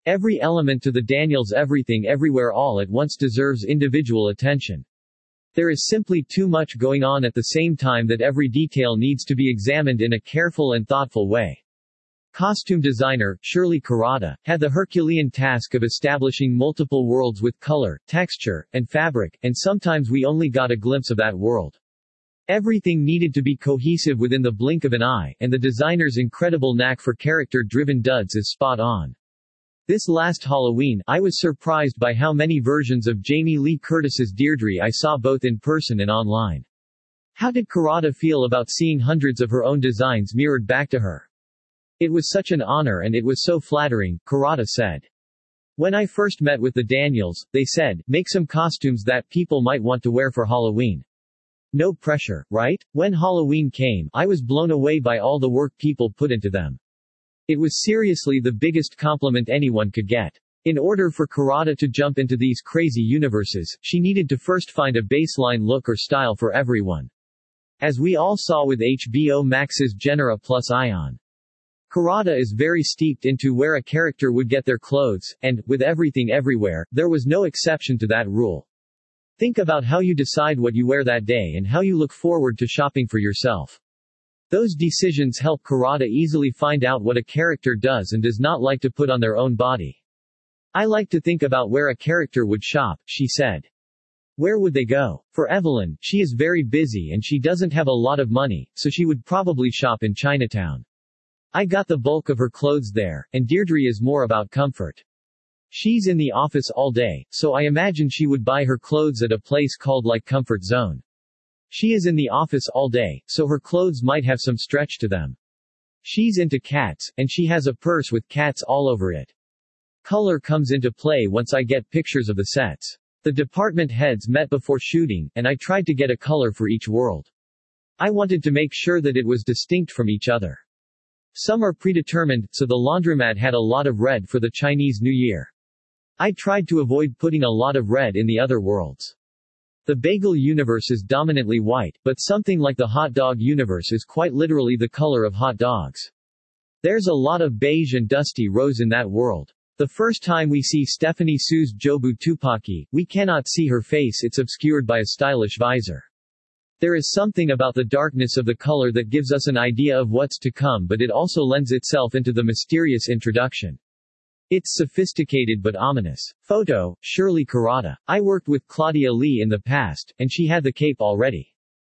Every element to the Daniels everything everywhere all at once deserves individual attention. There is simply too much going on at the same time that every detail needs to be examined in a careful and thoughtful way. Costume designer, Shirley Kurata, had the Herculean task of establishing multiple worlds with color, texture, and fabric, and sometimes we only got a glimpse of that world. Everything needed to be cohesive within the blink of an eye, and the designer's incredible knack for character-driven duds is spot on. This last Halloween, I was surprised by how many versions of Jamie Lee Curtis's Deirdre I saw both in person and online. How did Kurata feel about seeing hundreds of her own designs mirrored back to her? It was such an honor and it was so flattering, Kurata said. When I first met with the Daniels, they said, make some costumes that people might want to wear for Halloween. No pressure, right? When Halloween came, I was blown away by all the work people put into them. It was seriously the biggest compliment anyone could get. In order for Kurata to jump into these crazy universes, she needed to first find a baseline look or style for everyone. As we all saw with HBO Max's Genera plus Ion. Kurata is very steeped into where a character would get their clothes, and, with everything everywhere, there was no exception to that rule. Think about how you decide what you wear that day and how you look forward to shopping for yourself. Those decisions help Kurata easily find out what a character does and does not like to put on their own body. I like to think about where a character would shop, she said. Where would they go? For Evelyn, she is very busy and she doesn't have a lot of money, so she would probably shop in Chinatown. I got the bulk of her clothes there, and Deirdre is more about comfort. She's in the office all day, so I imagine she would buy her clothes at a place called like Comfort Zone. She is in the office all day, so her clothes might have some stretch to them. She's into cats, and she has a purse with cats all over it. Color comes into play once I get pictures of the sets. The department heads met before shooting, and I tried to get a color for each world. I wanted to make sure that it was distinct from each other. Some are predetermined, so the laundromat had a lot of red for the Chinese New Year. I tried to avoid putting a lot of red in the other worlds. The bagel universe is dominantly white, but something like the hot dog universe is quite literally the color of hot dogs. There's a lot of beige and dusty rose in that world. The first time we see Stephanie Sue's Jobu Tupaki, we cannot see her face, it's obscured by a stylish visor. There is something about the darkness of the color that gives us an idea of what's to come, but it also lends itself into the mysterious introduction. It's sophisticated but ominous. Photo, Shirley Kurata. I worked with Claudia Lee in the past, and she had the cape already.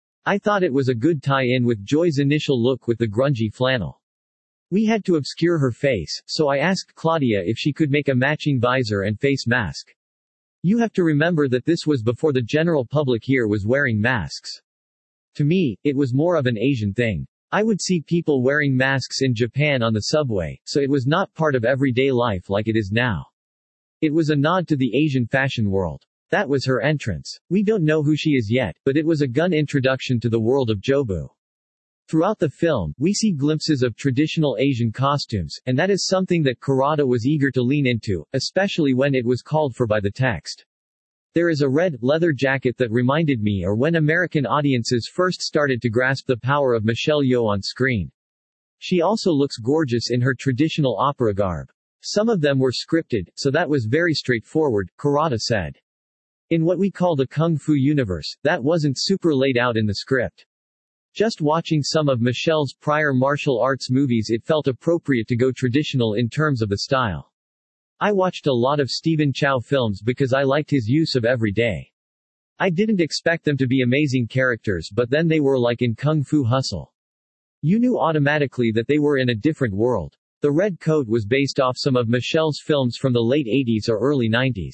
I thought it was a good tie-in with Joy's initial look with the grungy flannel. We had to obscure her face, so I asked Claudia if she could make a matching visor and face mask. You have to remember that this was before the general public here was wearing masks. To me, it was more of an Asian thing. I would see people wearing masks in Japan on the subway, so it was not part of everyday life like it is now. It was a nod to the Asian fashion world. That was her entrance. We don't know who she is yet, but it was a gun introduction to the world of Jobu. Throughout the film, we see glimpses of traditional Asian costumes, and that is something that Kurata was eager to lean into, especially when it was called for by the text. There is a red, leather jacket that reminded me or when American audiences first started to grasp the power of Michelle Yeoh on screen. She also looks gorgeous in her traditional opera garb. Some of them were scripted, so that was very straightforward, Kurata said. In what we call the Kung Fu universe, that wasn't super laid out in the script. Just watching some of Michelle's prior martial arts movies, it felt appropriate to go traditional in terms of the style. I watched a lot of Stephen Chow films because I liked his use of every day. I didn't expect them to be amazing characters, but then they were like in Kung Fu Hustle. You knew automatically that they were in a different world. The red coat was based off some of Michelle's films from the late 80s or early 90s.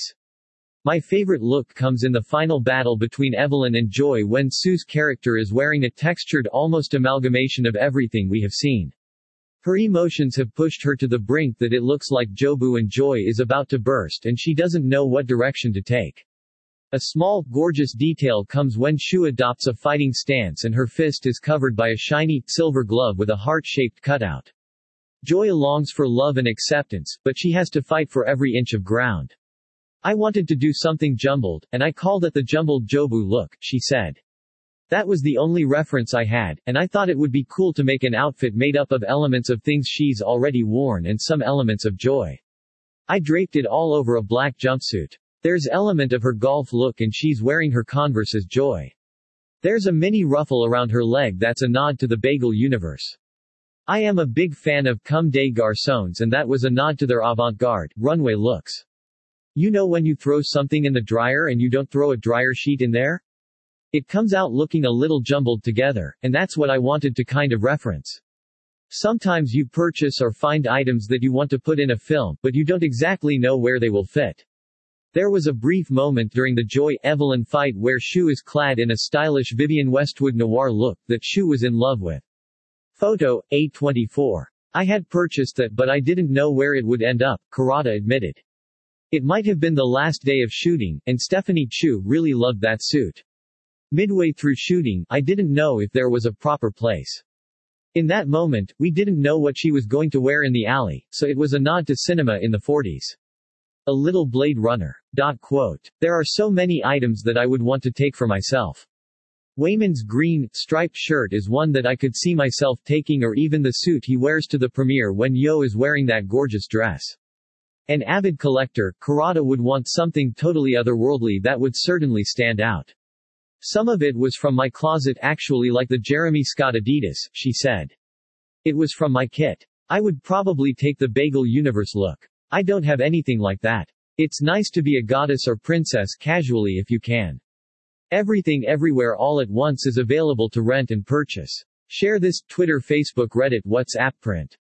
My favorite look comes in the final battle between Evelyn and Joy when Sue's character is wearing a textured almost amalgamation of everything we have seen. Her emotions have pushed her to the brink that it looks like Jobu and Joy is about to burst and she doesn't know what direction to take. A small, gorgeous detail comes when Shu adopts a fighting stance and her fist is covered by a shiny, silver glove with a heart-shaped cutout. Joy longs for love and acceptance, but she has to fight for every inch of ground. I wanted to do something jumbled, and I called it the jumbled Jobu look, she said. That was the only reference I had, and I thought it would be cool to make an outfit made up of elements of things she's already worn and some elements of Joy. I draped it all over a black jumpsuit. There's element of her golf look and she's wearing her Converse's Joy. There's a mini ruffle around her leg that's a nod to the bagel universe. I am a big fan of Comme des Garçons and that was a nod to their avant-garde, runway looks. You know when you throw something in the dryer and you don't throw a dryer sheet in there? It comes out looking a little jumbled together, and that's what I wanted to kind of reference. Sometimes you purchase or find items that you want to put in a film, but you don't exactly know where they will fit. There was a brief moment during the Joy Evelyn fight where Shu is clad in a stylish Vivienne Westwood noir look that Shu was in love with. Photo, A24. I had purchased that but I didn't know where it would end up, Kurata admitted. It might have been the last day of shooting, and Stephanie Chu really loved that suit. Midway through shooting, I didn't know if there was a proper place. In that moment, we didn't know what she was going to wear in the alley, so it was a nod to cinema in the 40s. A little Blade Runner. Quote. There are so many items that I would want to take for myself. Wayman's green, striped shirt is one that I could see myself taking, or even the suit he wears to the premiere when Yo is wearing that gorgeous dress. An avid collector, Kurata would want something totally otherworldly that would certainly stand out. Some of it was from my closet, actually, like the Jeremy Scott Adidas, she said. It was from my kit. I would probably take the Bagel Universe look. I don't have anything like that. It's nice to be a goddess or princess casually if you can. Everything Everywhere All at Once is available to rent and purchase. Share this, Twitter, Facebook, Reddit, WhatsApp print.